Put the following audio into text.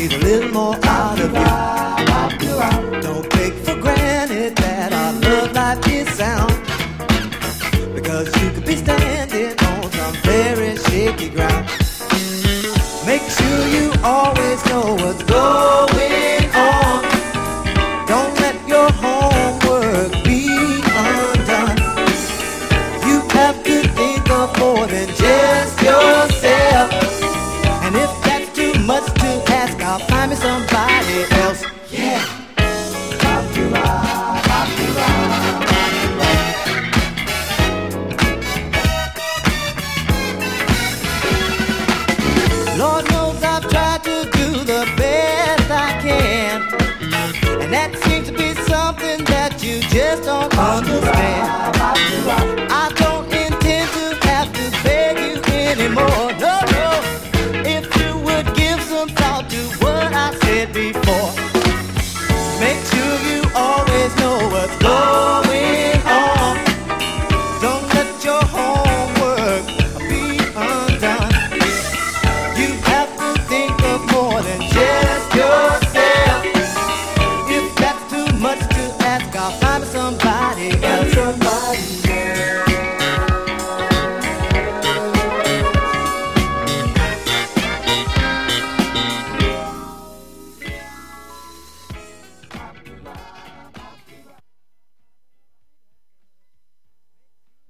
need a little more out of you. Don't take for granted that our love life is sound, because you could be standing on some very shaky ground. Make sure you always know what's going on. Don't let your homework be undone. You have to think of more than just yourself. And if that's too much to ask, I'll find me somebody else. Yeah. Lord knows I've tried to do the best I can, and that seems to be something that you just don't understand. I don't intend to have to beg you anymore, no, no. If you would give some thought to what I said before, make sure you always know what's going on. Don't let your homework be undone. You have to think of more than just yourself. If that's too much to ask, I'll find somebody else.